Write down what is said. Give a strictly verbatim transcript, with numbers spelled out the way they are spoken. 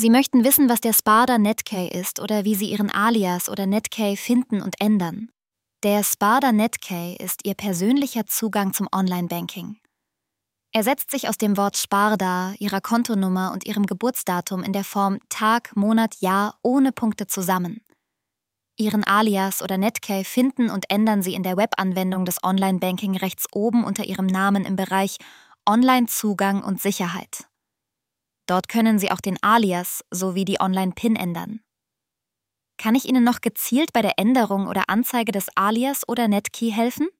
Sie möchten wissen, was der Sparda Netkey ist oder wie Sie Ihren Alias oder Netkey finden und ändern. Der Sparda Netkey ist Ihr persönlicher Zugang zum Online-Banking. Er setzt sich aus dem Wort Sparda, Ihrer Kontonummer und Ihrem Geburtsdatum in der Form Tag, Monat, Jahr ohne Punkte zusammen. Ihren Alias oder Netkey finden und ändern Sie in der Webanwendung des Online-Banking rechts oben unter Ihrem Namen im Bereich Online-Zugang und Sicherheit. Dort können Sie auch den Alias sowie die Online-PIN ändern. Kann ich Ihnen noch gezielt bei der Änderung oder Anzeige des Alias oder Netkey helfen?